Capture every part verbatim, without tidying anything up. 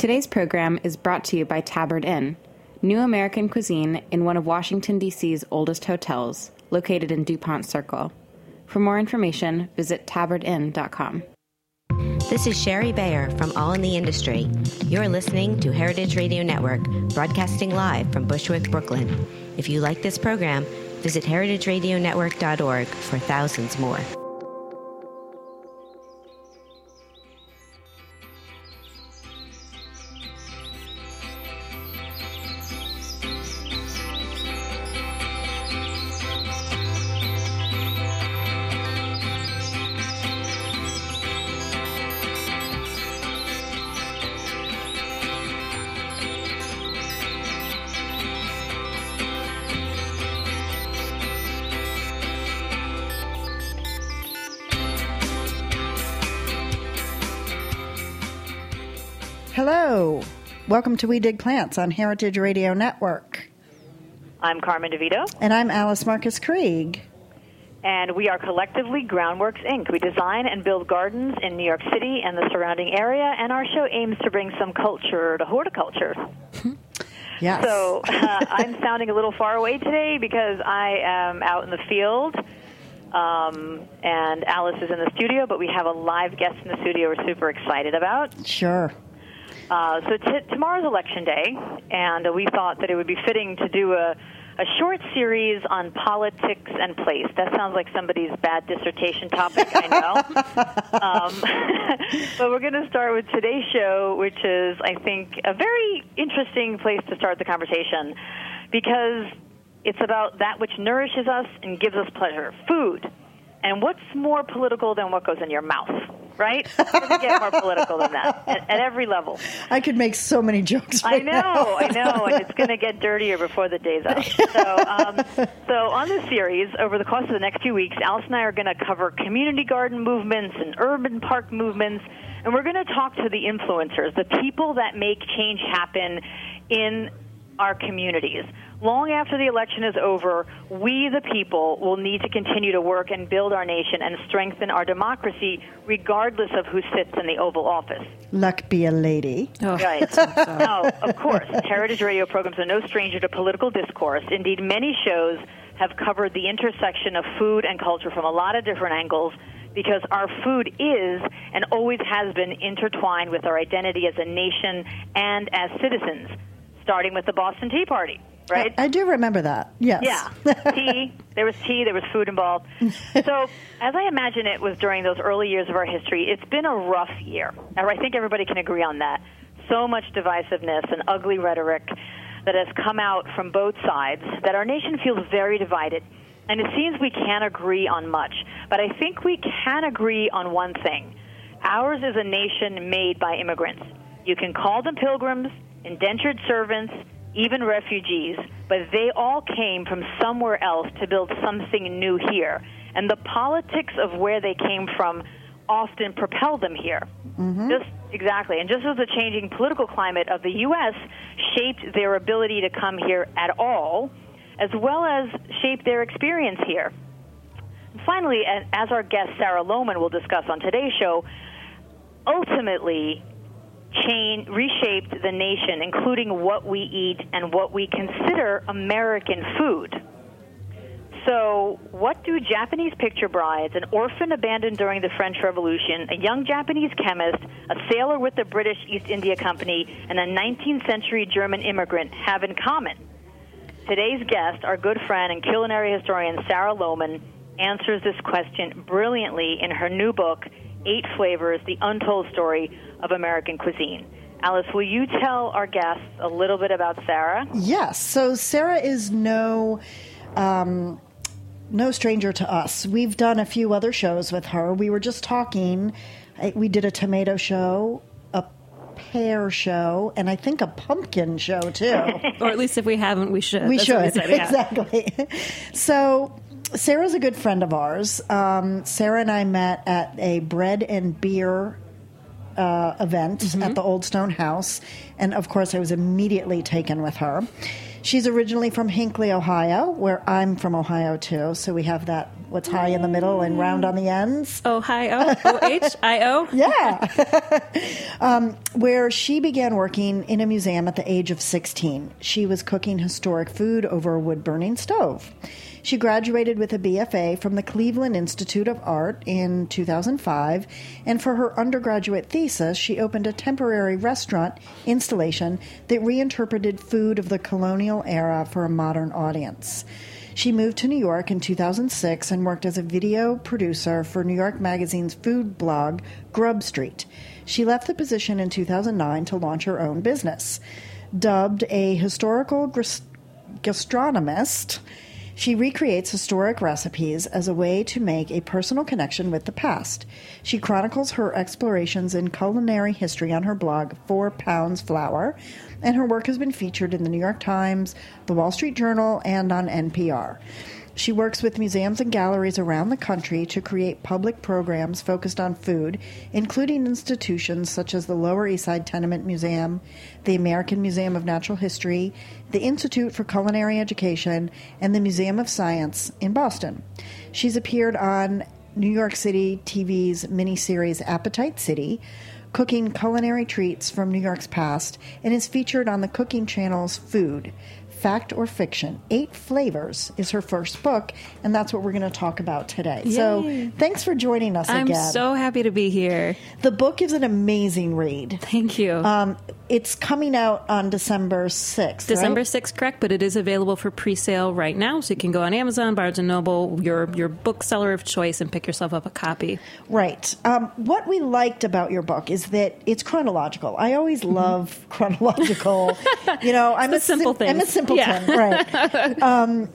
Today's program is brought to you by Tabard Inn, new American cuisine in one of Washington, D C's oldest hotels, located in DuPont Circle. For more information, visit tabard inn dot com. This is Sherry Bayer from All in the Industry. You're listening to Heritage Radio Network, broadcasting live from Bushwick, Brooklyn. If you like this program, visit heritage radio network dot org for thousands more. Hello. Welcome to We Dig Plants on Heritage Radio Network. I'm Carmen DeVito. And I'm Alice Marcus Krieg. And we are collectively Groundworks, Incorporated. We design and build gardens in New York City and the surrounding area, and our show aims to bring some culture to horticulture. Yes. So uh, I'm sounding a little far away today because I am out in the field, um, and Alice is in the studio, but we have a live guest in the studio we're super excited about. Sure. Uh, so t- tomorrow's Election Day, and uh, we thought that it would be fitting to do a, a short series on politics and place. That sounds like somebody's bad dissertation topic, I know. um, but we're going to start with today's show, which is, I think, a very interesting place to start the conversation, because it's about that which nourishes us and gives us pleasure, food. And what's more political than what goes in your mouth? Right? It doesn't get more political than that at, at every level. I could make so many jokes right I know, now. I know, and it's going to get dirtier before the day's out. So, um, so on this series, over the course of the next few weeks, Alice and I are going to cover community garden movements and urban park movements, and we're going to talk to the influencers, the people that make change happen in our communities. Long after the election is over, we, the people, will need to continue to work and build our nation and strengthen our democracy, regardless of who sits in the Oval Office. Luck be a lady. Oh. Right. Now, of course, Heritage Radio programs are no stranger to political discourse. Indeed, many shows have covered the intersection of food and culture from a lot of different angles, because our food is and always has been intertwined with our identity as a nation and as citizens, starting with the Boston Tea Party. Right? I, I do remember that, yes. Yeah. Tea. There was tea. There was food involved. So as I imagine it was during those early years of our history, it's been a rough year. I think everybody can agree on that. So much divisiveness and ugly rhetoric that has come out from both sides that our nation feels very divided. And it seems we can't agree on much. But I think we can agree on one thing. Ours is a nation made by immigrants. You can call them pilgrims, indentured servants, even refugees, but they all came from somewhere else to build something new here. And the politics of where they came from often propelled them here. Mm-hmm. Just exactly. And just as the changing political climate of the U S shaped their ability to come here at all, as well as shaped their experience here. And finally, as our guest Sarah Lohman will discuss on today's show, ultimately, Change, reshaped the nation, including what we eat and what we consider American food. So what do Japanese picture brides, an orphan abandoned during the French Revolution, a young Japanese chemist, a sailor with the British East India Company, and a nineteenth century German immigrant have in common? Today's guest, our good friend and culinary historian Sarah Lohman, answers this question brilliantly in her new book, Eight Flavors, The Untold Story of American Cuisine. Alice, will you tell our guests a little bit about Sarah? Yes. So Sarah is no um, no stranger to us. We've done a few other shows with her. We were just talking. We did a tomato show, a pear show, and I think a pumpkin show, too. Or at least if we haven't, we should. We That's should. what we said, yeah. Exactly. So Sarah's a good friend of ours. Um, Sarah and I met at a bread and beer uh, event mm-hmm. at the Old Stone House. And, of course, I was immediately taken with her. She's originally from Hinckley, Ohio, where I'm from Ohio, too. So we have that what's high in the middle and round on the ends. Oh, hi, oh, O H I O? Yeah. um, where she began working in a museum at the age of sixteen. She was cooking historic food over a wood-burning stove. She graduated with a B F A from the Cleveland Institute of Art in two thousand five, and for her undergraduate thesis, she opened a temporary restaurant installation that reinterpreted food of the colonial era for a modern audience. She moved to New York in two thousand six and worked as a video producer for New York Magazine's food blog, Grub Street. She left the position in two thousand nine to launch her own business. Dubbed a historical gras- gastronomist, she recreates historic recipes as a way to make a personal connection with the past. She chronicles her explorations in culinary history on her blog, Four Pounds Flour, and her work has been featured in the New York Times, the Wall Street Journal, and on N P R. She works with museums and galleries around the country to create public programs focused on food, including institutions such as the Lower East Side Tenement Museum, the American Museum of Natural History, the Institute for Culinary Education, and the Museum of Science in Boston. She's appeared on New York City T V's miniseries Appetite City, cooking culinary treats from New York's past, and is featured on the cooking channel's Food. Fact or Fiction, Eight Flavors is her first book, and that's what we're going to talk about today. Yay. So thanks for joining us I'm again. I'm so happy to be here. The book is an amazing read. Thank you. Um, it's coming out on December sixth, December right? sixth, correct, but it is available for pre-sale right now, so you can go on Amazon, Barnes and Noble, your, your bookseller of choice, and pick yourself up a copy. Right. Um, what we liked about your book is that it's chronological. I always mm-hmm. love chronological. You know, I'm the a simple sim- thing. I'm a simpleton, yeah. Right? Um,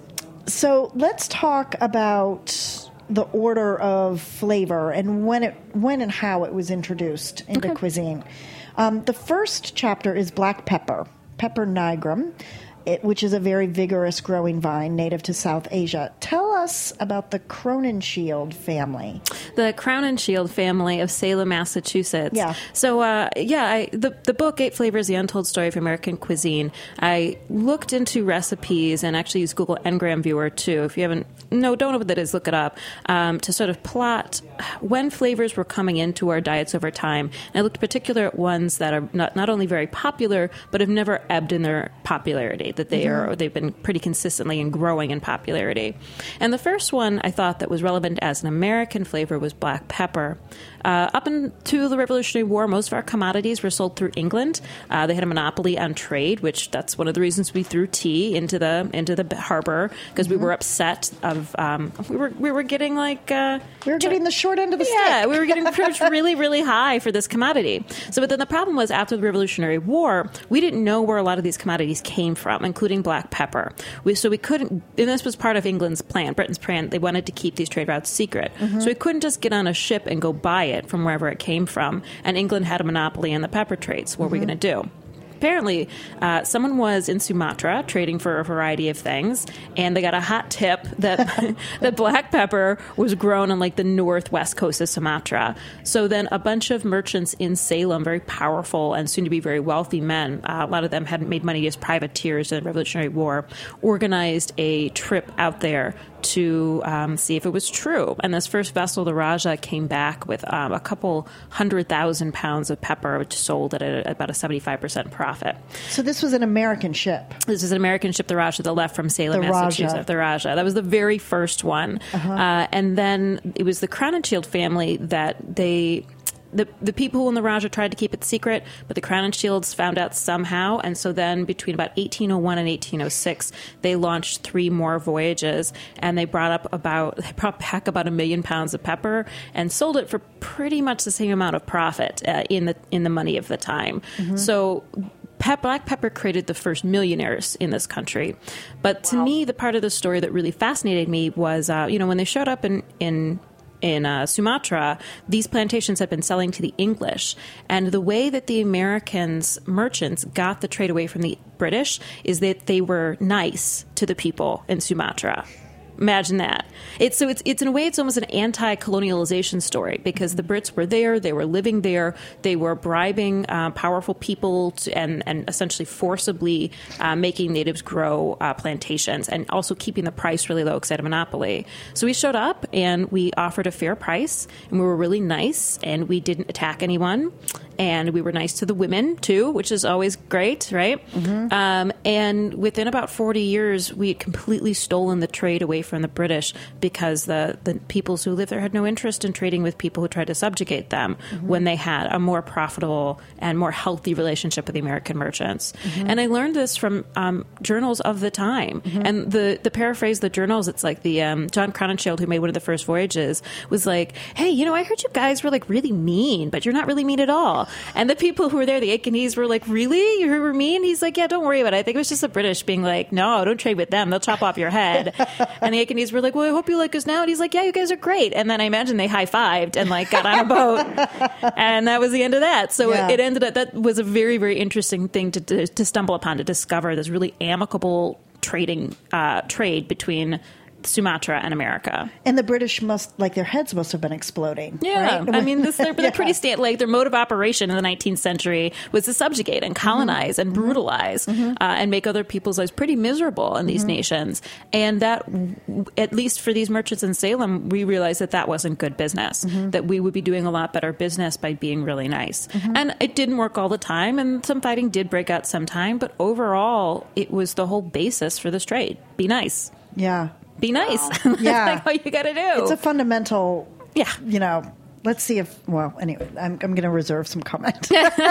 so let's talk about the order of flavor and when it, when and how it was introduced into okay. cuisine. Um, the first chapter is black pepper, Pepper nigrum, it, which is a very vigorous growing vine native to South Asia. Tell us about the Crowninshield family. The Crowninshield family of Salem, Massachusetts. Yeah. So, uh, yeah, I, the, the book, Eight Flavors, The Untold Story of American Cuisine, I looked into recipes and actually used Google Ngram Viewer, too. If you haven't, no, don't know what that is, look it up, um, to sort of plot when flavors were coming into our diets over time. And I looked in particular at ones that are not, not only very popular, but have never ebbed in their popularity, that they mm-hmm. are, they've been pretty consistently and growing in popularity. And the first one I thought that was relevant as an American flavor was black pepper. Uh, up into the Revolutionary War, most of our commodities were sold through England. Uh, they had a monopoly on trade, which that's one of the reasons we threw tea into the into the harbor, because mm-hmm. we were upset of um, we were we were getting like uh, we were getting the short end of the yeah, stick. Yeah, we were getting charged really really high for this commodity. So, but then the problem was after the Revolutionary War, we didn't know where a lot of these commodities came from, including black pepper. We so we couldn't, and this was part of England's plan, Britain's plan. They wanted to keep these trade routes secret, mm-hmm. so we couldn't just get on a ship and go buy it from wherever it came from. And England had a monopoly in the pepper trades. What mm-hmm. were we going to do? Apparently, uh, someone was in Sumatra trading for a variety of things, and they got a hot tip that that black pepper was grown on like the northwest coast of Sumatra. So then a bunch of merchants in Salem, very powerful and soon to be very wealthy men, uh, a lot of them had made money as privateers in the Revolutionary War, organized a trip out there to um, see if it was true. And this first vessel, the Raja, came back with um, a couple hundred thousand pounds of pepper, which sold at, a, at about a seventy-five percent profit. So this was an American ship? This is an American ship, the Raja, that left from Salem, the Massachusetts. Raja. The Raja. That was the very first one. Uh-huh. Uh, and then it was the Crowninshield family that they... The the people in the Raja tried to keep it secret, but the Crowninshields found out somehow, and so then between about eighteen oh one and eighteen oh six, they launched three more voyages, and they brought up about they brought back about a million pounds of pepper and sold it for pretty much the same amount of profit uh, in the in the money of the time. Mm-hmm. So. Pe- black pepper created the first millionaires in this country. But to wow. me, the part of the story that really fascinated me was, uh, you know, when they showed up in, in in uh, Sumatra, these plantations had been selling to the English. And the way that the Americans, merchants, got the trade away from the British is that they were nice to the people in Sumatra. Imagine that. It's so it's it's in a way it's almost an anti-colonialization story because the Brits were there, they were living there, they were bribing uh, powerful people to, and and essentially forcibly uh, making natives grow uh, plantations and also keeping the price really low because they had a monopoly. So we showed up and we offered a fair price and we were really nice and we didn't attack anyone. And we were nice to the women, too, which is always great, right? Mm-hmm. Um, and within about forty years, we had completely stolen the trade away from the British because the, the peoples who lived there had no interest in trading with people who tried to subjugate them mm-hmm. when they had a more profitable and more healthy relationship with the American merchants. Mm-hmm. And I learned this from um, journals of the time. Mm-hmm. And the, the paraphrase the journals, it's like the um, John Croninshield, who made one of the first voyages, was like, hey, you know, I heard you guys were like really mean, but you're not really mean at all. And the people who were there, the Akinese, were like, really? You were mean? He's like, yeah, don't worry about it. I think it was just the British being like, no, don't trade with them. They'll chop off your head. And the Akinese were like, well, I hope you like us now. And he's like, yeah, you guys are great. And then I imagine they high-fived and like got on a boat. And that was the end of that. So yeah. it, it ended up, that was a very, very interesting thing to, to, to stumble upon, to discover this really amicable trading uh, trade between Sumatra and America. And the British must, like, their heads must have been exploding. Yeah. Right? I mean, this, they're, they're yeah. pretty, sta- like, their mode of operation in the nineteenth century was to subjugate and colonize mm-hmm. and brutalize mm-hmm. uh, and make other people's lives pretty miserable in these mm-hmm. nations. And that, at least for these merchants in Salem, we realized that that wasn't good business, mm-hmm. that we would be doing a lot better business by being really nice. Mm-hmm. And it didn't work all the time, and some fighting did break out sometime, but overall, it was the whole basis for this trade. Be nice. Yeah. Be nice. Wow. That's Yeah. like all you got to do. It's a fundamental, yeah. you know, let's see if, well, anyway, I'm, I'm going to reserve some comment.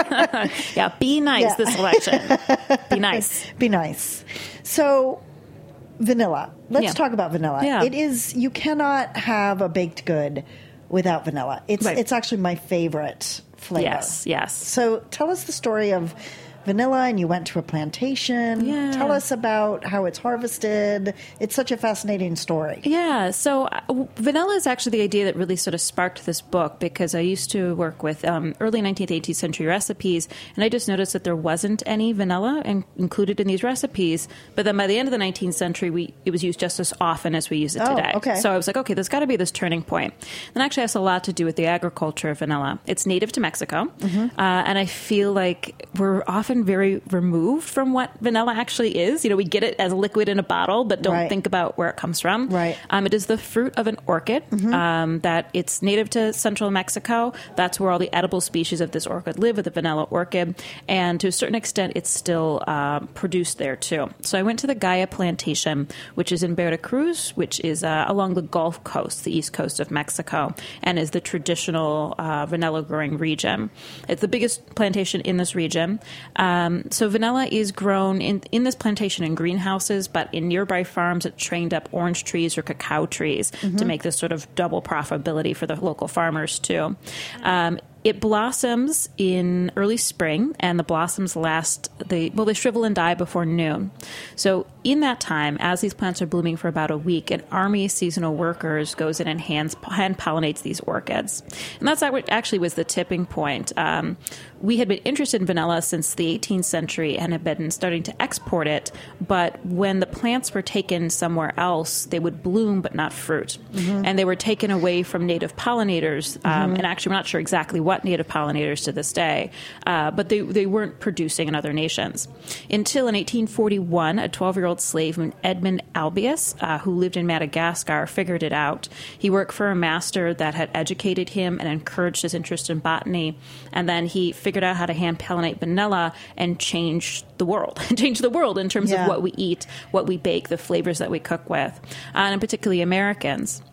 yeah, be nice Yeah. this election. Be nice. Be nice. So, vanilla. Let's Yeah. talk about vanilla. Yeah. It is, you cannot have a baked good without vanilla. It's Right. It's actually my favorite flavor. Yes, yes. So, tell us the story of vanilla, and you went to a plantation. Yeah. Tell us about how it's harvested. It's such a fascinating story. Yeah, so uh, vanilla is actually the idea that really sort of sparked this book because I used to work with um, early nineteenth, eighteenth century recipes, and I just noticed that there wasn't any vanilla in- included in these recipes. But then by the end of the nineteenth century, we it was used just as often as we use it Oh, today. okay. So I was like, okay, there's got to be this turning point. And actually, it has a lot to do with the agriculture of vanilla. It's native to Mexico, mm-hmm. uh, and I feel like we're often very removed from what vanilla actually is. You know, we get it as a liquid in a bottle, but don't Right. think about where it comes from. Right. Um, it is the fruit of an orchid mm-hmm. um, that it's native to central Mexico. That's where all the edible species of this orchid live, with the vanilla orchid. And to a certain extent, it's still uh, produced there, too. So I went to the Gaia plantation, which is in Veracruz, which is uh, along the Gulf Coast, the east coast of Mexico, and is the traditional uh, vanilla growing region. It's the biggest plantation in this region. Um, so vanilla is grown in, in this plantation in greenhouses, but in nearby farms it trained up orange trees or cacao trees mm-hmm. to make this sort of double profitability for the local farmers too. Um, It blossoms in early spring, and the blossoms last, they, well, they shrivel and die before noon. So in that time, as these plants are blooming for about a week, an army of seasonal workers goes in and hands, hand pollinates these orchids. And that's what actually was the tipping point. Um, we had been interested in vanilla since the eighteenth century and had been starting to export it, but when the plants were taken somewhere else, they would bloom but not fruit. Mm-hmm. And they were taken away from native pollinators, um, mm-hmm. and actually we're not sure exactly what What native pollinators to this day, uh, but they, they weren't producing in other nations. Until in eighteen forty-one, a twelve-year-old slave named Edmund Albius, uh, who lived in Madagascar, figured it out. He worked for a master that had educated him and encouraged his interest in botany, and then he figured out how to hand pollinate vanilla and change the world, change the world in terms yeah. of what we eat, what we bake, the flavors that we cook with, uh, and particularly Americans.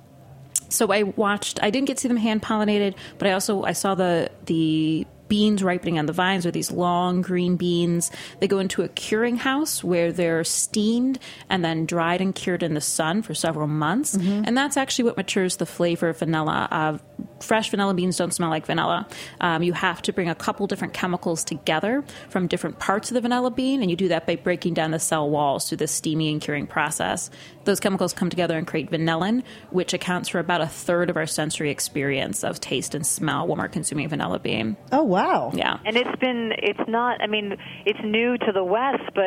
So I watched, I didn't get to see them hand pollinated, but I also, I saw the, the beans ripening on the vines are these long green beans. They go into a curing house where they're steamed and then dried and cured in the sun for several months. Mm-hmm. And that's actually what matures the flavor of vanilla. Uh, fresh vanilla beans don't smell like vanilla. Um, you have to bring a couple different chemicals together from different parts of the vanilla bean, and you do that by breaking down the cell walls through the steaming and curing process. Those chemicals come together and create vanillin, which accounts for about a third of our sensory experience of taste and smell when we're consuming vanilla bean. Oh, wow. Yeah. And it's been, it's not, I mean, it's new to the West, but it,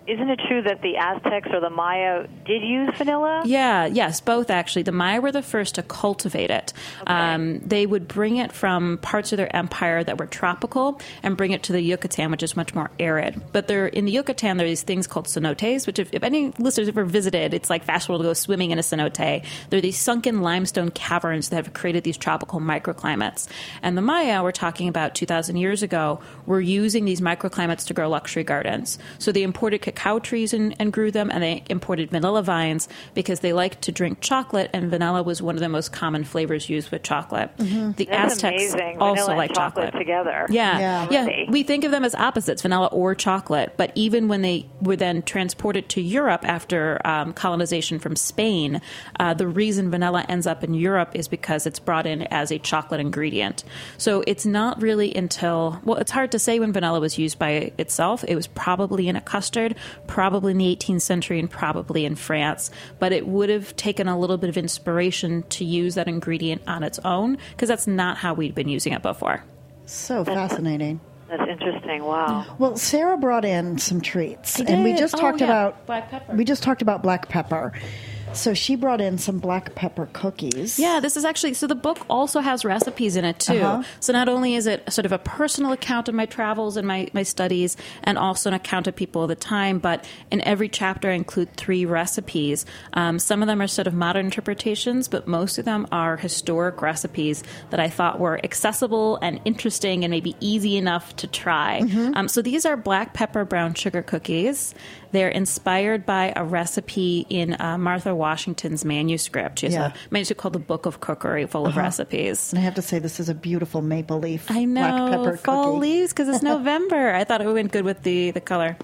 isn't it true that the Aztecs or the Maya did use vanilla? Yeah, yes, both actually. The Maya were the first to cultivate it. Okay. Um, they would bring it from parts of their empire that were tropical and bring it to the Yucatan, which is much more arid. But there, in the Yucatan, there are these things called cenotes, which if, if any listeners have ever visited, it's like fashionable to go swimming in a cenote. They're these sunken limestone caverns that have created these tropical microclimates. And the Maya, we're talking about two thousand years ago, were using these microclimates to grow luxury gardens. So they imported cacao trees and, and grew them, and they imported vanilla vines because they liked to drink chocolate, and vanilla was one of the most common flavors used with chocolate. Mm-hmm. The That's Aztecs amazing. also Vanilla like and chocolate, chocolate together. Yeah, Yeah. yeah. Really? We think of them as opposites, vanilla or chocolate. But even when they were then transported to Europe after um, colonization from Spain, uh, the reason vanilla ends up in Europe is because it's brought in as a chocolate ingredient. So it's not really until, well, it's hard to say when vanilla was used by itself. It was probably in a custard, probably in the eighteenth century, and probably in France. But it would have taken a little bit of inspiration to use that ingredient on its own, because that's not how we'd been using it before. So fascinating. That's interesting. Wow. Well, Sarah brought in some treats, I and we did. just Oh, talked yeah. about Black pepper. We just talked about black pepper. So she brought in some black pepper cookies. Yeah, this is actually, so the book also has recipes in it too. Uh-huh. So not only is it sort of a personal account of my travels and my, my studies, and also an account of people of the time, but in every chapter I include three recipes. Um, some of them are sort of modern interpretations, but most of them are historic recipes that I thought were accessible and interesting and maybe easy enough to try. Mm-hmm. Um, so these are black pepper brown sugar cookies. They're inspired by a recipe in uh, Martha Washington's manuscript. She has Yeah. a manuscript called The Book of Cookery, full of recipes. And I have to say, this is a beautiful maple leaf I know, black pepper fall cookie. leaves, because it's November. I thought it went good with the, the color.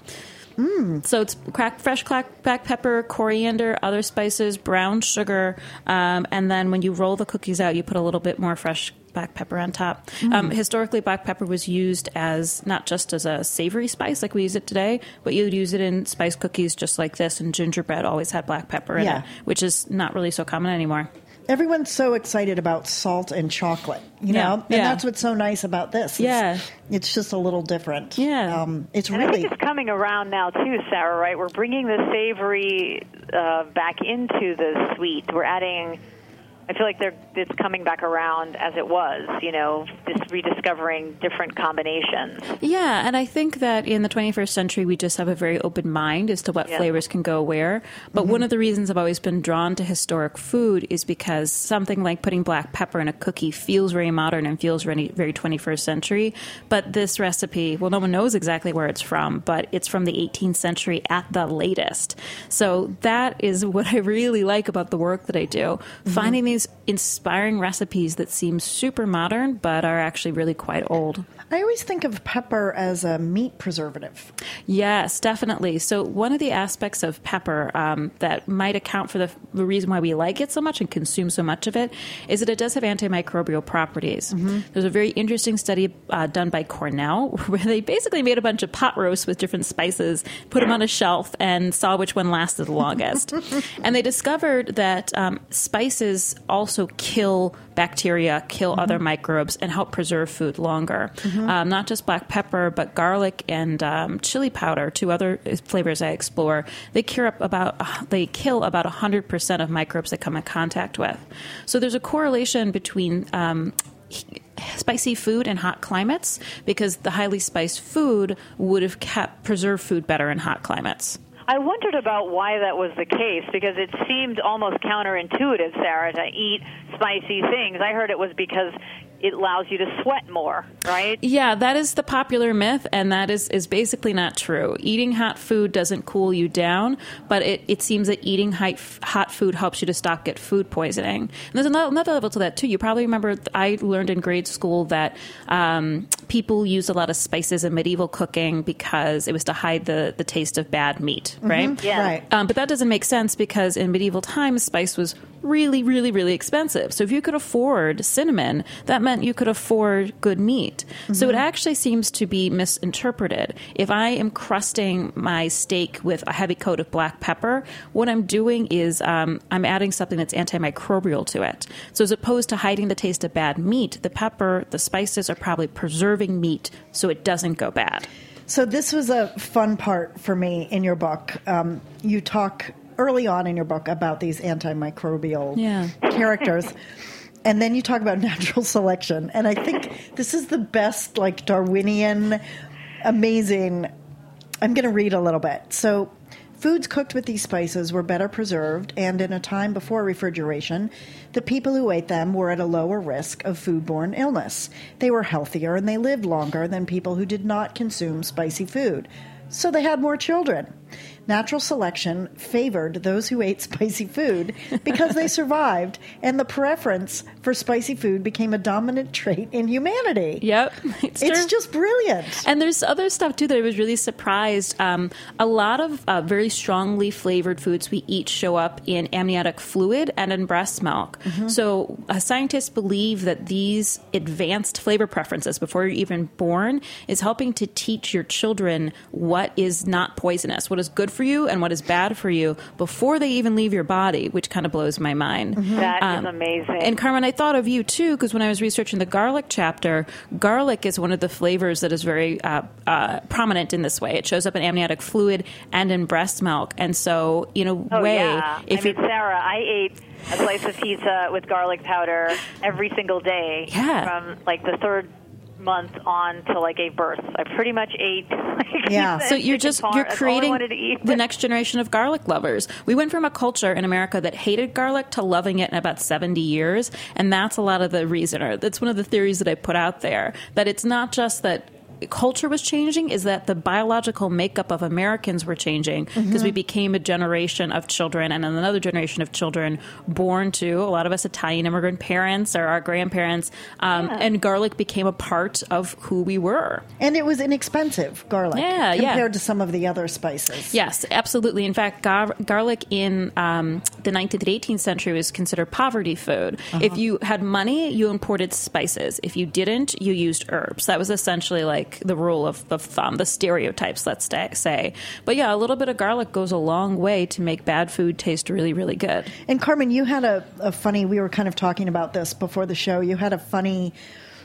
Mm. So it's cracked, fresh cracked black pepper, coriander, other spices, brown sugar, um, and then when you roll the cookies out, you put a little bit more fresh black pepper on top. Mm. Um, historically, black pepper was used as not just as a savory spice like we use it today, but you'd use it in spice cookies just like this, and gingerbread always had black pepper in Yeah. it, which is not really so common anymore. Everyone's so excited about salt and chocolate, you Yeah, know? And yeah. that's what's so nice about this. It's, Yeah. It's just a little different. Yeah. Um, it's And I really... think it's coming around now too, Sarah, right? We're bringing the savory uh, back into the sweet. We're adding, I feel like they're, it's coming back around as it was, you know, just rediscovering different combinations. Yeah, and I think that in the twenty-first century, we just have a very open mind as to what Yeah. flavors can go where. But one of the reasons I've always been drawn to historic food is because something like putting black pepper in a cookie feels very modern and feels very, very twenty-first century. But this recipe, well, no one knows exactly where it's from, but it's from the eighteenth century at the latest. So that is what I really like about the work that I do, mm-hmm. finding these inspiring recipes that seem super modern but are actually really quite old. I always think of pepper as a meat preservative. Yes, definitely. So one of the aspects of pepper um, that might account for the, the reason why we like it so much and consume so much of it is that it does have antimicrobial properties. Mm-hmm. There's a very interesting study uh, done by Cornell where they basically made a bunch of pot roasts with different spices, put them on a shelf, and saw which one lasted the longest. And they discovered that um, spices also kill bacteria, kill mm-hmm. other microbes, and help preserve food longer. Mm-hmm. Um, not just black pepper, but garlic and um, chili powder, two other flavors I explore. They cure up about uh, they kill about one hundred percent of microbes they come in contact with. So there's a correlation between um, spicy food and hot climates, because the highly spiced food would have kept preserved food better in hot climates. I wondered about why that was the case, because it seemed almost counterintuitive, Sarah, to eat spicy things. I heard it was because it allows you to sweat more, right? Yeah, that is the popular myth, and that is, is basically not true. Eating hot food doesn't cool you down, but it, it seems that eating hot, hot food helps you to stop get food poisoning. And there's another, another level to that, too. You probably remember I learned in grade school that um, people used a lot of spices in medieval cooking because it was to hide the, the taste of bad meat, right? Mm-hmm. Yeah. Right. Um, but that doesn't make sense, because in medieval times, spice was really, really, really expensive. So if you could afford cinnamon, that meant you could afford good meat. Mm-hmm. So it actually seems to be misinterpreted. If I am crusting my steak with a heavy coat of black pepper, what I'm doing is um, I'm adding something that's antimicrobial to it. So as opposed to hiding the taste of bad meat, the pepper, the spices are probably preserving meat so it doesn't go bad. So this was a fun part for me in your book. Um, you talk early on in your book about these antimicrobial yeah. characters. And then you talk about natural selection. And I think this is the best, like, Darwinian, amazing. I'm going to read a little bit. So foods cooked with these spices were better preserved, and in a time before refrigeration, the people who ate them were at a lower risk of foodborne illness. They were healthier and they lived longer than people who did not consume spicy food. So they had more children. Natural selection favored those who ate spicy food because they survived, and the preference for spicy food became a dominant trait in humanity. Yep. It's, it's true. just brilliant. And there's other stuff, too, that I was really surprised. Um, a lot of uh, very strongly flavored foods we eat show up in amniotic fluid and in breast milk. Mm-hmm. So uh, scientists believe that these advanced flavor preferences before you're even born is helping to teach your children what is not poisonous, what is good for you and what is bad for you before they even leave your body, which kind of blows my mind. Mm-hmm. That um, is amazing. And Carmen, I thought of you too, because when I was researching the garlic chapter, garlic is one of the flavors that is very uh, uh, prominent in this way. It shows up in amniotic fluid and in breast milk. And so, in a oh, way, yeah. if I mean, you're, Sarah, I ate a slice of pizza with garlic powder every single day yeah. from like the third month on till I gave birth. I pretty much ate. Like, yeah. So you're just par. you're That's creating all I wanted to eat. the next generation of garlic lovers. We went from a culture in America that hated garlic to loving it in about seventy years, and that's a lot of the reason. Or that's one of the theories that I put out there, that it's not just that culture was changing, is that the biological makeup of Americans were changing because mm-hmm. we became a generation of children and then another generation of children born to, a lot of us, Italian immigrant parents or our grandparents, um, yeah. and garlic became a part of who we were. And it was inexpensive, garlic, yeah, compared yeah. to some of the other spices. Yes, absolutely. In fact, gar- garlic in um, the nineteenth and eighteenth century was considered poverty food. Uh-huh. If you had money, you imported spices. If you didn't, you used herbs. That was essentially like the rule of, of thumb, the stereotypes, let's say. But yeah, a little bit of garlic goes a long way to make bad food taste really, really good. And Carmen, you had a, a funny, we were kind of talking about this before the show, you had a funny,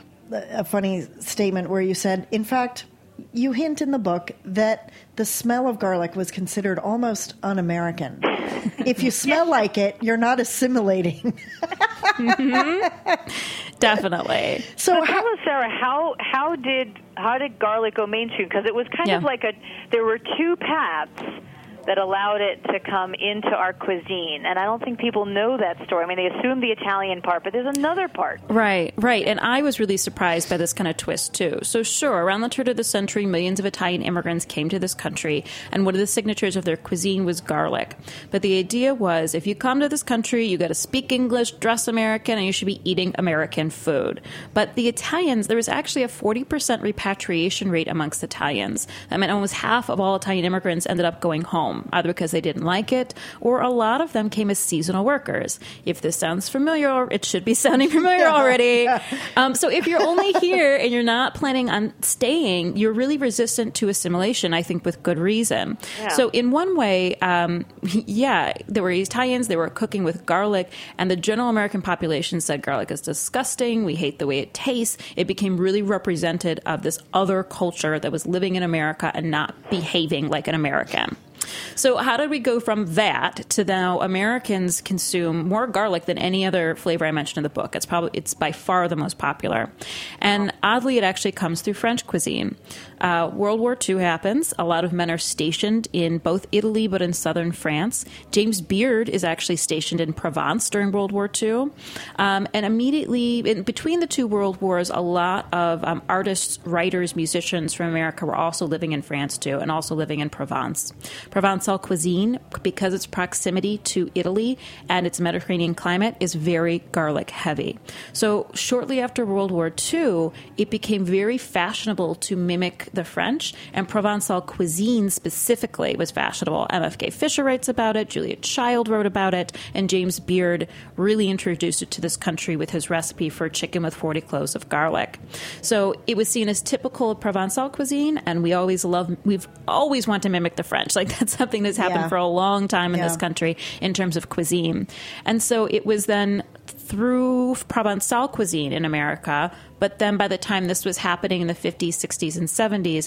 a funny statement where you said, in fact, you hint in the book that the smell of garlic was considered almost un-American. If you smell like it, you're not assimilating. Mm-hmm. Definitely. So, so tell us, Sarah, how how did how did garlic go mainstream? Because it was kind yeah. of like a there were two paths that allowed it to come into our cuisine. And I don't think people know that story. I mean, they assume the Italian part, but there's another part. Right, right. And I was really surprised by this kind of twist, too. So sure, around the turn of the century, millions of Italian immigrants came to this country, and one of the signatures of their cuisine was garlic. But the idea was, if you come to this country, you got to speak English, dress American, and you should be eating American food. But the Italians, there was actually a forty percent repatriation rate amongst Italians. I mean, almost half of all Italian immigrants ended up going home, either because they didn't like it, or a lot of them came as seasonal workers. If this sounds familiar, it should be sounding familiar already. Um, so if you're only here and you're not planning on staying, you're really resistant to assimilation, I think, with good reason. Yeah. So in one way, um, yeah, there were Italians, they were cooking with garlic, and the general American population said garlic is disgusting, we hate the way it tastes. It became really represented of this other culture that was living in America and not behaving like an American. So how did we go from that to now Americans consume more garlic than any other flavor I mentioned in the book? It's probably it's by far the most popular. And oddly, it actually comes through French cuisine. Uh, World War Two happens. A lot of men are stationed in both Italy but in southern France. James Beard is actually stationed in Provence during World War Two. Um, and immediately, in between the two world wars, a lot of um, artists, writers, musicians from America were also living in France too, and also living in Provence. Provençal cuisine, because its proximity to Italy and its Mediterranean climate, is very garlic heavy. So shortly after World War Two, it became very fashionable to mimic the French, and Provençal cuisine specifically was fashionable. M F K Fisher writes about it, Julia Child wrote about it, and James Beard really introduced it to this country with his recipe for chicken with forty cloves of garlic. So it was seen as typical of Provençal cuisine, and we always love, we've always wanted to mimic the French. Like that's something that's happened yeah. for a long time in yeah. this country in terms of cuisine. And so it was then through Provençal cuisine in America, but then by the time this was happening in the fifties, sixties, and seventies,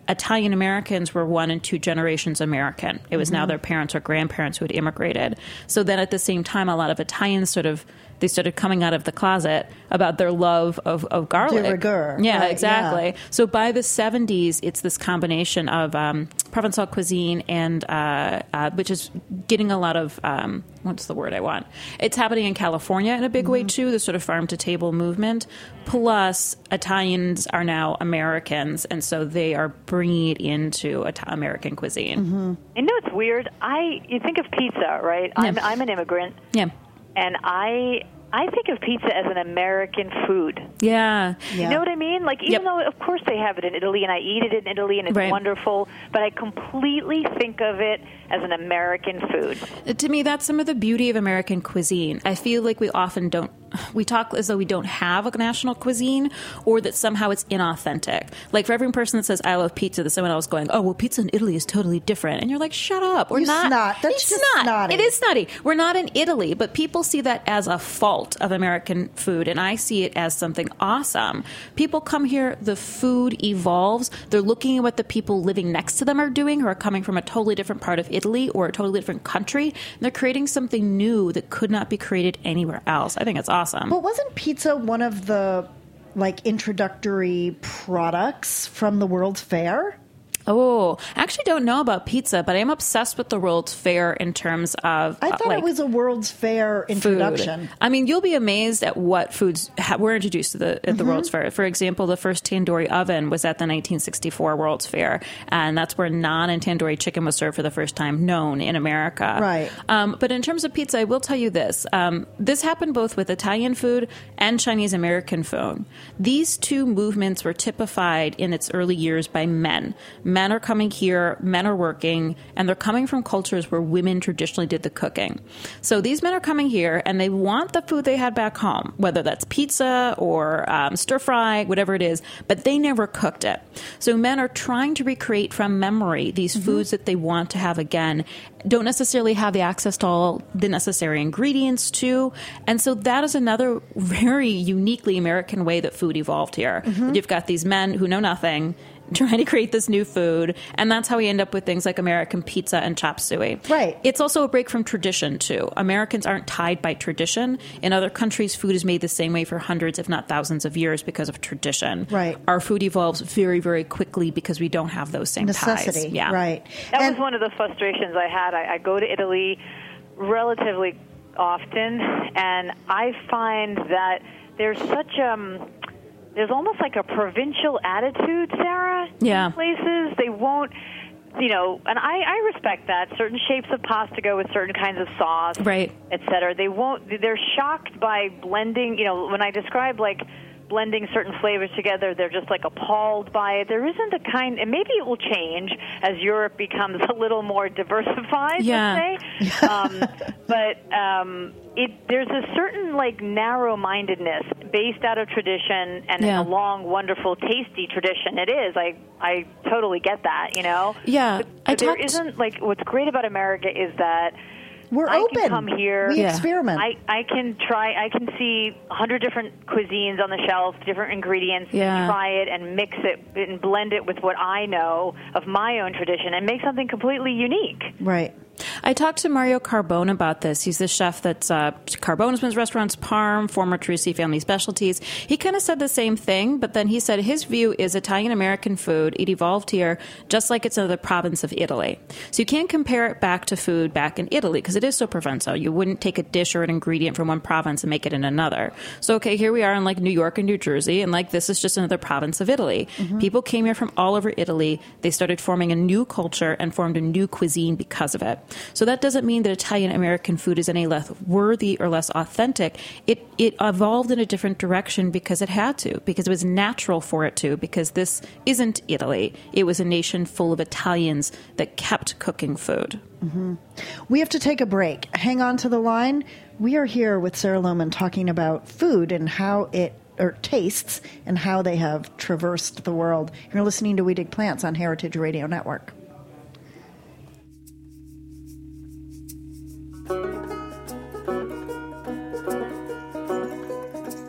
Italian Americans were one and two generations American. It was mm-hmm. now their parents or grandparents who had immigrated. So then at the same time, a lot of Italians sort of, they started coming out of the closet about their love of, of garlic. De rigueur. Yeah, right, exactly. Yeah. So by the seventies, it's this combination of um, Provençal cuisine and, uh, uh, which is getting a lot of, um, what's the word I want? It's happening in California in a big mm-hmm. way too, the sort of farm-to-table movement. Plus, Italians are now Americans, and so they are bringing it into It- American cuisine. Mm-hmm. You know, it's weird. I you think of pizza, right? Yeah. I'm, I'm an immigrant. Yeah. And I I think of pizza as an American food. Yeah. Yeah. You know what I mean? Like, even Yep. though, of course, they have it in Italy, and I eat it in Italy, and it's Right. wonderful, but I completely think of it as an American food. To me, that's some of the beauty of American cuisine. I feel like we often don't, we talk as though we don't have a national cuisine, or that somehow it's inauthentic. Like, for every person that says, I love pizza, there's someone else going, oh, well, pizza in Italy is totally different. And you're like, shut up. We're You not. snot. That's it's just not. snotty. It is snotty. We're not in Italy, but people see that as a fault of American food, and I see it as something awesome. People come here, the food evolves. They're looking at what the people living next to them are doing, who are coming from a totally different part of Italy or a totally different country. And they're creating something new that could not be created anywhere else. I think it's awesome. But wasn't pizza one of the like introductory products from the World's Fair? Oh, I actually don't know about pizza, but I am obsessed with the World's Fair in terms of I thought uh, like, it was a World's Fair introduction. food. I mean, you'll be amazed at what foods ha- were introduced to the at the Mm-hmm. World's Fair. For example, the first tandoori oven was at the nineteen sixty-four World's Fair, and that's where naan and tandoori chicken was served for the first time known in America. Right. Um, but in terms of pizza, I will tell you this. Um, this happened both with Italian food and Chinese American food. These two movements were typified in its early years by men. Men are coming here, men are working, and they're coming from cultures where women traditionally did the cooking. So these men are coming here, and they want the food they had back home, whether that's pizza or um, stir fry, whatever it is, but they never cooked it. So men are trying to recreate from memory these mm-hmm. foods that they want to have again, don't necessarily have the access to all the necessary ingredients to. And so that is another very uniquely American way that food evolved here. Mm-hmm. You've got these men who know nothing trying to create this new food, and that's how we end up with things like American pizza and chop suey. Right. It's also a break from tradition, too. Americans aren't tied by tradition. In other countries, food is made the same way for hundreds, if not thousands of years because of tradition. Right. Our food evolves very, very quickly because we don't have those same Necessity. ties. Yeah. Right. That And- was one of the frustrations I had. I, I go to Italy relatively often, and I find that there's such um there's almost like a provincial attitude, Sarah. Yeah. In places they won't, you know, and I, I respect that. Certain shapes of pasta go with certain kinds of sauce, Right. et cetera. They won't. They're shocked by blending. You know, when I describe like blending certain flavors together, they're just like appalled by it. There isn't a kind, and maybe it will change as Europe becomes a little more diversified, Yeah. let's say. Um, but um, it, there's a certain like narrow-mindedness based out of tradition and Yeah. a long, wonderful, tasty tradition. It is. I I totally get that. You know. Yeah. But, I but there talked- isn't like what's great about America is that. We're I open. can come here. We Yeah. experiment. I, I can try. I can see a hundred different cuisines on the shelf, different ingredients. Yeah. Try it and mix it and blend it with what I know of my own tradition and make something completely unique. Right. I talked to Mario Carbone about this. He's the chef that's uh, Carbone's Restaurants, Parm, former Teresi Family Specialties. He kind of said the same thing, but then he said his view is Italian-American food. It evolved here just like it's another province of Italy. So you can't compare it back to food back in Italy because it is so Provençal. You wouldn't take a dish or an ingredient from one province and make it in another. So, okay, here we are in like New York and New Jersey, and like this is just another province of Italy. Mm-hmm. People came here from all over Italy. They started forming a new culture and formed a new cuisine because of it. So that doesn't mean that Italian-American food is any less worthy or less authentic. It it evolved in a different direction because it had to, because it was natural for it to, because this isn't Italy. It was a nation full of Italians that kept cooking food. Mm-hmm. We have to take a break. Hang on to the line. We are here with Sarah Lohman talking about food and how it or tastes and how they have traversed the world. You're listening to We Dig Plants on Heritage Radio Network.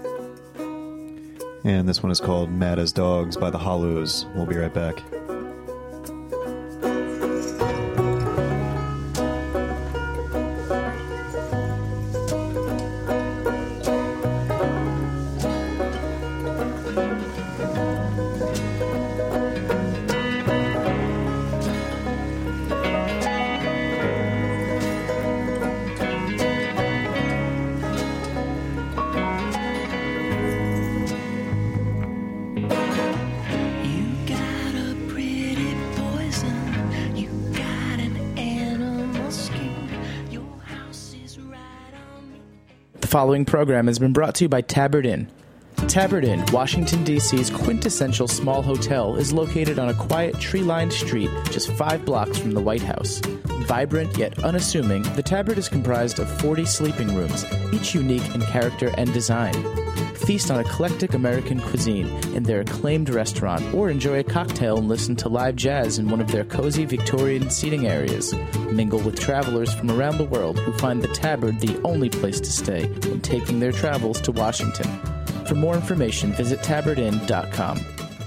And this one is called Mad as Dogs by the Hollows. We'll be right back. following program has been brought to you by Tabard Inn. Tabard Inn, Washington, D C's quintessential small hotel, is located on a quiet, tree-lined street just five blocks from the White House. Vibrant yet unassuming, the Tabard is comprised of forty sleeping rooms, each unique in character and design. Feast on eclectic American cuisine in their acclaimed restaurant, or enjoy a cocktail and listen to live jazz in one of their cozy Victorian seating areas. Mingle with travelers from around the world who find the Tabard the only place to stay when taking their travels to Washington. For more information, visit tabard inn dot com.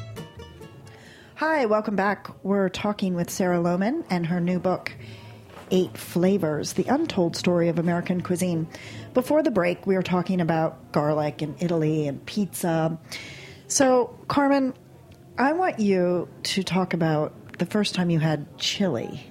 Hi, welcome back. We're talking with Sarah Lohman and her new book, Eight Flavors, The Untold Story of American Cuisine. Before the break, we were talking about garlic and Italy and pizza. So, Carmen, I want you to talk about the first time you had chili.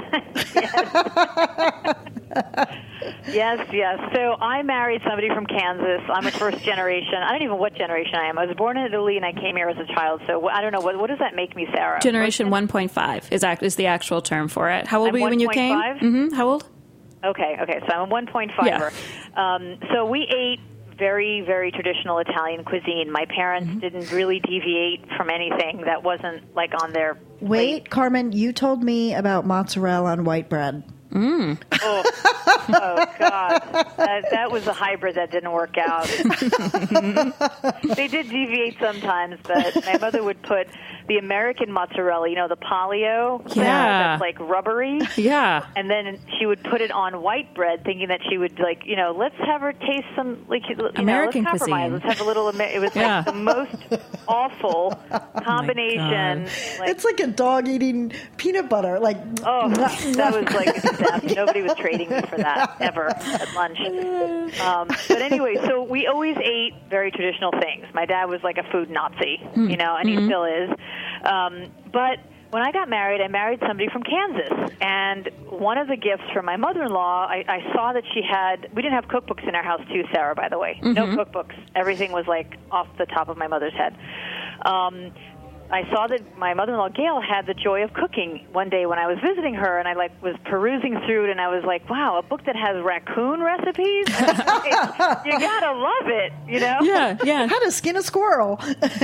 Yes, yes. So I married somebody from Kansas. I'm a first generation. I don't even know what generation I am. I was born in Italy, and I came here as a child. So I don't know. What, what does that make me, Sarah? Generation one point five is, act, is the actual term for it. How old I'm were you when you came? one point five? Mm-hmm. How old? Okay, okay. So I'm a one point five-er. Yeah. Um, so we ate very, very traditional Italian cuisine. My parents mm-hmm. didn't really deviate from anything that wasn't, like, on their Wait, plate. Carmen, you told me about mozzarella on white bread. Mm. Oh, oh, God. That, that was a hybrid that didn't work out. They did deviate sometimes, but my mother would put the American mozzarella, you know, the polio, yeah. that's like rubbery. Yeah. And then she would put it on white bread, thinking that she would, like, you know, let's have her taste some, like, you American know, let's compromise. cuisine. Let's have a little, it was yeah. like the most awful combination. Oh like, it's like a dog eating peanut butter. Like, oh, that was like, theft. Nobody was trading me for that, ever, at lunch. Um, but anyway, so we always ate very traditional things. My dad was like a food Nazi, you know, and mm-hmm. he still is. Um, but when I got married, I married somebody from Kansas. And one of the gifts from my mother-in-law, I, I saw that she had, we didn't have cookbooks in our house too, Sarah, by the way. Mm-hmm. No cookbooks. Everything was like off the top of my mother's head. Um, I saw that my mother-in-law, Gail, had the joy of cooking one day when I was visiting her, and I like was perusing through it, and I was like, wow, a book that has raccoon recipes? I mean, you gotta love it, you know? Yeah, yeah. How to skin a squirrel.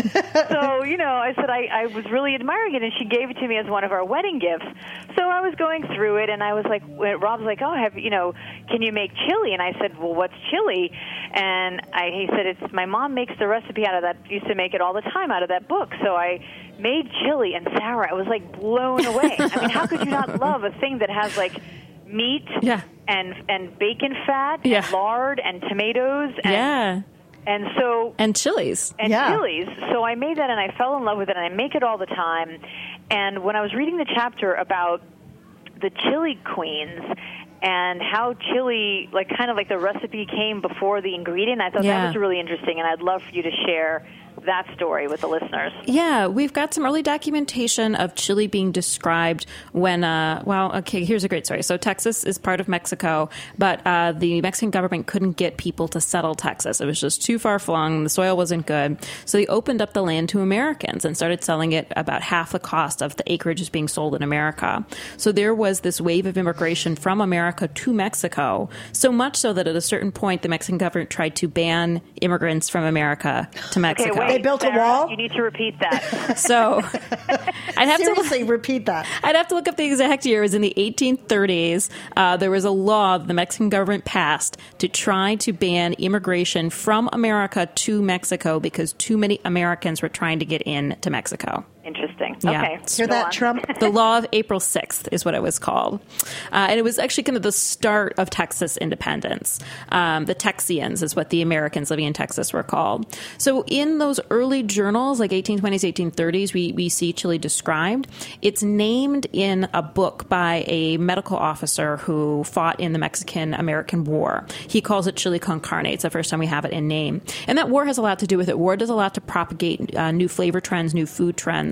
So, you know, I said I, I was really admiring it, and she gave it to me as one of our wedding gifts. So I was going through it, and I was like, Rob's like, oh, have you know, can you make chili? And I said, well, what's chili? And I, he said, it's my mom makes the recipe out of that, used to make it all the time out of that book. So I made chili, and Sarah, I was like blown away. I mean, how could you not love a thing that has like meat yeah. and and bacon fat yeah. and lard and tomatoes and yeah. and so and chilies and yeah. chilies. So I made that, and I fell in love with it, and I make it all the time. And when I was reading the chapter about the chili queens and how chili, like kind of like the recipe came before the ingredient, I thought yeah. that was really interesting, and I'd love for you to share that story with the listeners. Yeah, we've got some early documentation of chili being described when, uh, well, okay, here's a great story. So Texas is part of Mexico, but uh, the Mexican government couldn't get people to settle Texas. It was just too far flung. The soil wasn't good. So they opened up the land to Americans and started selling it about half the cost of the acreage is being sold in America. So there was this wave of immigration from America to Mexico, so much so that at a certain point, the Mexican government tried to ban immigrants from America to Mexico. Okay, wait, they built Sarah, a wall? You need to repeat that. So I'd have Seriously, to repeat that. I'd have to look up the exact year. It was in the eighteen thirties. Uh, there was a law that the Mexican government passed to try to ban immigration from America to Mexico because too many Americans were trying to get in to Mexico. Interesting. Yeah. Okay. Hear Go that, on. Trump? The Law of April sixth is what it was called. Uh, and it was actually kind of the start of Texas independence. Um, the Texians is what the Americans living in Texas were called. So in those early journals, like eighteen twenties, eighteen thirties, we, we see chili described. It's named in a book by a medical officer who fought in the Mexican-American War. He calls it chili con carne. It's the first time we have it in name. And that war has a lot to do with it. War does a lot to propagate uh, new flavor trends, new food trends.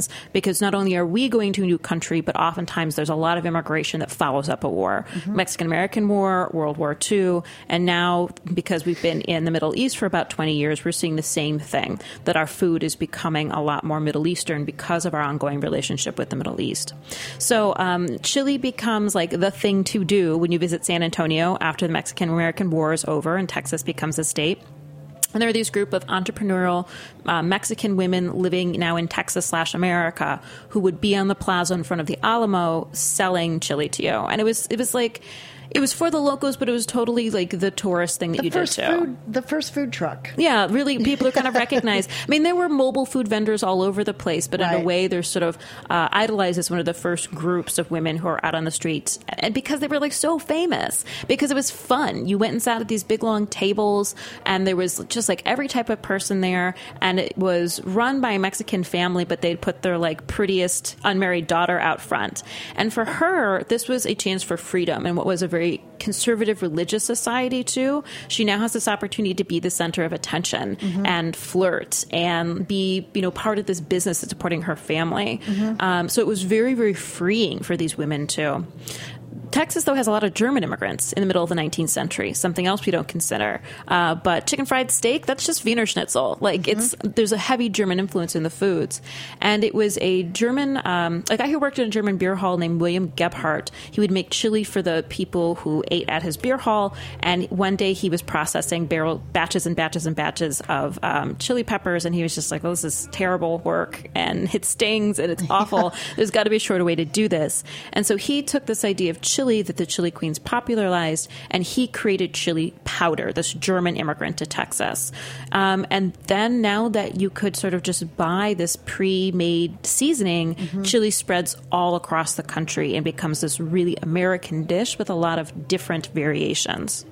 Americans, because not only are we going to a new country, but oftentimes there's a lot of immigration that follows up a war. Mm-hmm. Mexican-American War, World War Two, and now because we've been in the Middle East for about twenty years, we're seeing the same thing, that our food is becoming a lot more Middle Eastern because of our ongoing relationship with the Middle East. So um, chili becomes like the thing to do when you visit San Antonio after the Mexican-American War is over and Texas becomes a state. And there are these group of entrepreneurial uh, Mexican women living now in Texas slash America who would be on the plaza in front of the Alamo selling chili to you. And it was it was like... It was for the locals, but it was totally like the tourist thing that the you first did too. Food, the first food truck. Yeah, really, people are kind of recognized. I mean, there were mobile food vendors all over the place, but right. in a way, they're sort of uh, idolized as one of the first groups of women who are out on the streets, and because they were like so famous, because it was fun. You went and sat at these big long tables, and there was just like every type of person there, and it was run by a Mexican family, but they'd put their like prettiest unmarried daughter out front, and for her, this was a chance for freedom and what was a very conservative religious society too. She now has this opportunity to be the center of attention mm-hmm. and flirt and be, you know, part of this business that's supporting her family. Mm-hmm. Um, so it was very, very freeing for these women too. Texas, though, has a lot of German immigrants in the middle of the nineteenth century, something else we don't consider. Uh, but chicken fried steak, that's just Wiener Schnitzel. Like, mm-hmm. it's there's a heavy German influence in the foods. And it was a German, um, a guy who worked in a German beer hall named William Gebhardt. He would make chili for the people who ate at his beer hall. And one day he was processing barrel batches and batches and batches of um, chili peppers. And he was just like, oh, this is terrible work. And it stings and it's awful. There's got to be a shorter way to do this. And so he took this idea of chili that the chili queens popularized, and he created chili powder, this German immigrant to Texas. Um, and then now that you could sort of just buy this pre-made seasoning, mm-hmm. chili spreads all across the country and becomes this really American dish with a lot of different variations.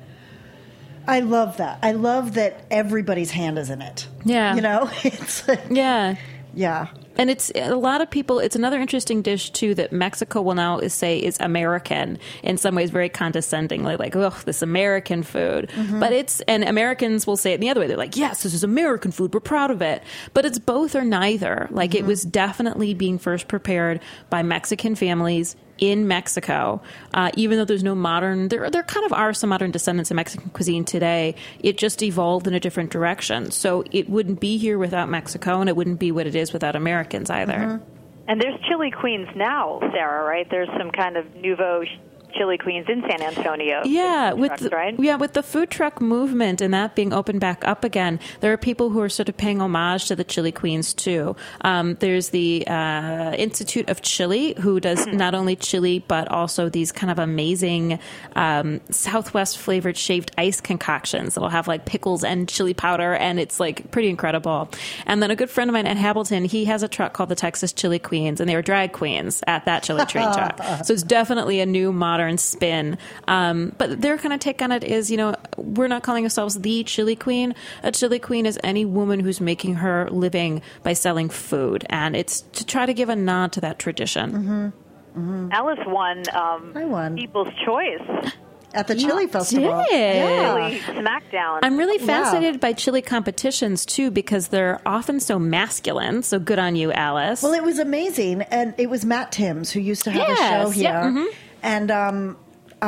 I love that. I love that everybody's hand is in it. Yeah. You know? It's like, yeah. Yeah. And it's a lot of people, it's another interesting dish, too, that Mexico will now say is American, in some ways very condescendingly, like, oh, this American food. Mm-hmm. But it's, and Americans will say it the other way. They're like, yes, this is American food. We're proud of it. But it's both or neither. Like, mm-hmm. it was definitely being first prepared by Mexican families in Mexico, uh, even though there's no modern, there there kind of are some modern descendants of Mexican cuisine today. It just evolved in a different direction. So it wouldn't be here without Mexico, and it wouldn't be what it is without Americans either. Mm-hmm. And there's chili queens now, Sarah, right? There's some kind of nouveau chili queens in San Antonio. Yeah, with trucks, the, right? yeah, with the food truck movement and that being opened back up again, there are people who are sort of paying homage to the chili queens too. Um, there's the uh, Institute of Chili, who does not only chili but also these kind of amazing um, Southwest flavored shaved ice concoctions that'll have like pickles and chili powder, and it's like pretty incredible. And then a good friend of mine at Hamilton, he has a truck called the Texas Chili Queens, and they were drag queens at that chili train truck. So it's definitely a new modern spin. Um, but their kind of take on it is, you know, we're not calling ourselves the chili queen. A chili queen is any woman who's making her living by selling food. And it's to try to give a nod to that tradition. Mm-hmm. Mm-hmm. Alice won, um, I won People's Choice. At the Chili You Festival. did. Yeah. Chili Smackdown. I'm really fascinated Yeah. by chili competitions, too, because they're often so masculine. So good on you, Alice. Well, it was amazing. And it was Matt Timms who used to have Yes, a show here. yeah, mhm. And um,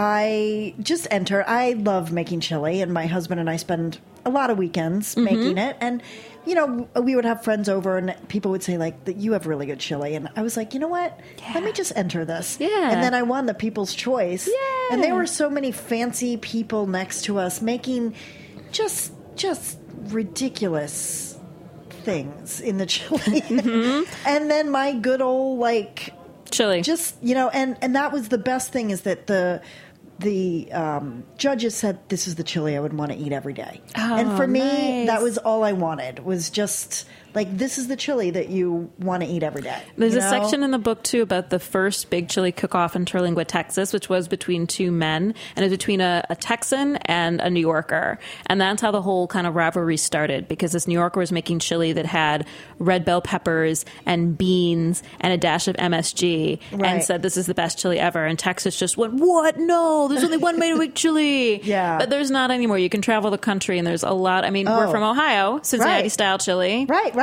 I just enter. I love making chili, and my husband and I spend a lot of weekends Mm-hmm. making it. And, you know, we would have friends over, and people would say, like, that you have really good chili. And I was like, you know what? Let me just enter this. Yeah. And then I won the People's Choice. Yeah. And there were so many fancy people next to us making just just ridiculous things in the chili. Mm-hmm. And then my good old, like, chili. just, you know, and, and that was the best thing, is that the the um, judges said, this is the chili I would want to eat every day. Oh, and for me, nice. that was all I wanted, was just like, this is the chili that you want to eat every day. There's you a know? section in the book, too, about the first big chili cook-off in Terlingua, Texas, which was between two men, and it was between a, a Texan and a New Yorker. And that's how the whole kind of rivalry started, because this New Yorker was making chili that had red bell peppers and beans and a dash of M S G, Right. and said, this is the best chili ever. And Texas just went, what? No, there's only one way to make chili. Yeah. But there's not anymore. You can travel the country, and there's a lot. I mean, we're Oh. from Ohio, Cincinnati-style Right. chili. Right, right.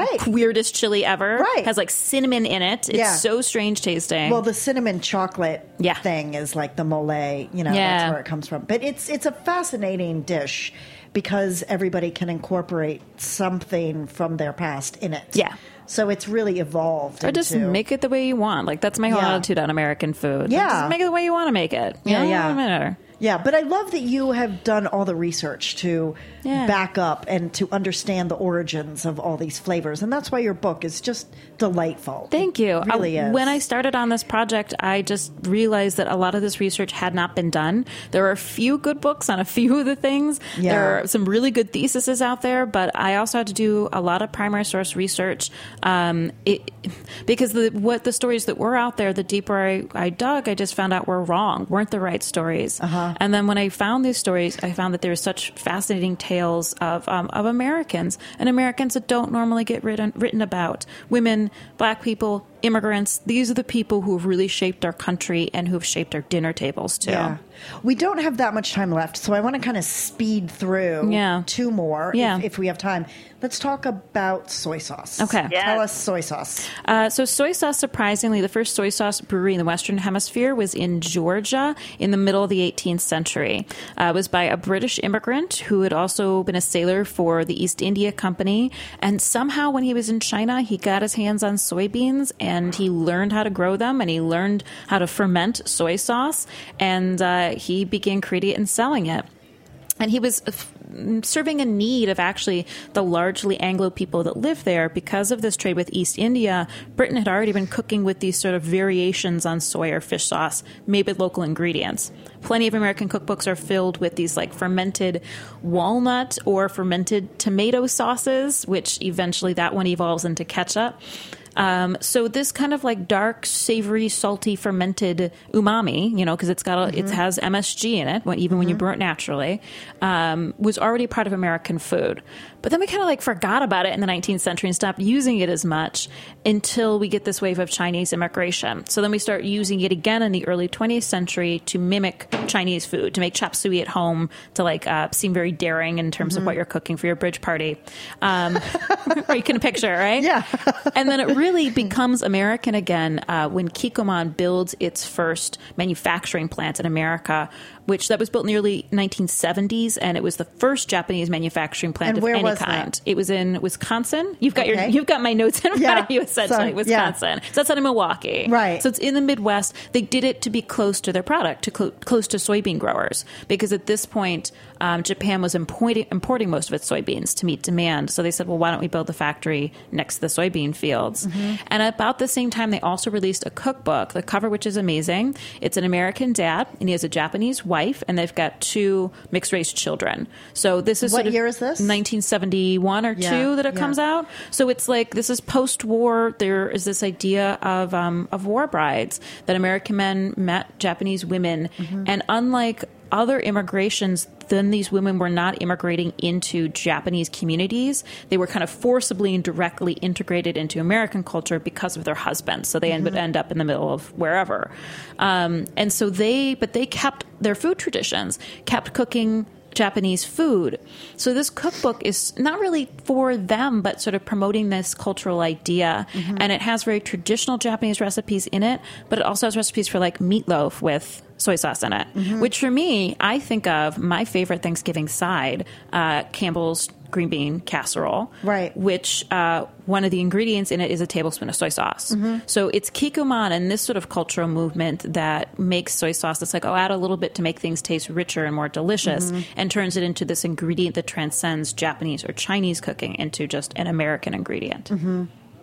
Right. weirdest chili ever. Right. Has like cinnamon in it. It's Yeah. so strange tasting. Well, the cinnamon chocolate Yeah. thing is like the mole, you know, Yeah. that's where it comes from. But it's it's a fascinating dish because everybody can incorporate something from their past in it. Yeah. So it's really evolved. or just into, make it the way you want. Like that's my whole Yeah. attitude on American food. Yeah. Just make it the way you want to make it. You Yeah, know? yeah. Doesn't matter. Yeah, but I love that you have done all the research to Yeah. back up and to understand the origins of all these flavors. And that's why your book is just delightful. Thank you. It really I- is. When I started on this project, I just realized that a lot of this research had not been done. There are a few good books on a few of the things. Yeah. There are some really good theses out there, but I also had to do a lot of primary source research um, it, because the, what the stories that were out there, the deeper I, I dug, I just found out were wrong, weren't the right stories. Uh-huh. And then when I found these stories, I found that there were such fascinating tales of um, of Americans and Americans that don't normally get written written about. Women, black people, immigrants. These are the people who have really shaped our country and who have shaped our dinner tables too. Yeah. We don't have that much time left, so I want to kind of speed through Yeah. two more Yeah. if, if we have time. Let's talk about soy sauce. Okay. Yes. Tell us soy sauce. Uh, so soy sauce, surprisingly, the first soy sauce brewery in the Western Hemisphere was in Georgia in the middle of the eighteenth century. Uh, it was by a British immigrant who had also been a sailor for the East India Company. And somehow when he was in China, he got his hands on soybeans and he learned how to grow them and he learned how to ferment soy sauce. And uh, he began creating it and selling it. And he was f- serving a need of actually the largely Anglo people that live there. Because of this trade with East India, Britain had already been cooking with these sort of variations on soy or fish sauce made with local ingredients. Plenty of American cookbooks are filled with these like fermented walnut or fermented tomato sauces, which eventually that one evolves into ketchup. Um, so this kind of like dark, savory, salty, fermented umami, you know, because it's got a, Mm-hmm. it has M S G in it, when, even mm-hmm. when you burn it naturally, um, was already part of American food. But then we kind of like forgot about it in the nineteenth century and stopped using it as much until we get this wave of Chinese immigration. So then we start using it again in the early twentieth century to mimic Chinese food, to make chop suey at home, to like uh, seem very daring in terms mm-hmm. of what you're cooking for your bridge party. Um, or you can picture, right? Yeah. And then it really becomes American again uh, when Kikkoman builds its first manufacturing plant in America, which that was built in the early nineteen seventies, and it was the first Japanese manufacturing plant And of where any was kind. that? It was in Wisconsin. You've got Okay. your you've got my notes in front Yeah. of you, essentially. Sorry. Wisconsin. Yeah. So that's out of Milwaukee. Right. So it's in the Midwest. They did it to be close to their product, to cl- close to soybean growers, because at this point, um, Japan was importing, importing most of its soybeans to meet demand. So they said, well, why don't we build the factory next to the soybean fields? Mm-hmm. And at about the same time, they also released a cookbook, the cover, which is amazing. It's an American dad, and he has a Japanese wife, and they've got two mixed-race children. So this is What sort of year is this? nineteen seventy-one or Yeah, two that it yeah. comes out. So it's like this is post-war. There is this idea of um, of war brides, that American men met Japanese women, Mm-hmm. and unlike other immigrations, then these women were not immigrating into Japanese communities. They were kind of forcibly and directly integrated into American culture because of their husbands. So they mm-hmm. end, end up in the middle of wherever. Um, and so they, but they kept their food traditions, kept cooking Japanese food. So this cookbook is not really for them, but sort of promoting this cultural idea. Mm-hmm. And it has very traditional Japanese recipes in it, but it also has recipes for like meatloaf with soy sauce in it, mm-hmm. which for me, I think of my favorite Thanksgiving side, uh, Campbell's green bean casserole, right? Which uh, one of the ingredients in it is a tablespoon of soy sauce. Mm-hmm. So it's Kikkoman and this sort of cultural movement that makes soy sauce. It's like, oh, add a little bit to make things taste richer and more delicious, mm-hmm. and turns it into this ingredient that transcends Japanese or Chinese cooking into just an American ingredient. Mm-hmm.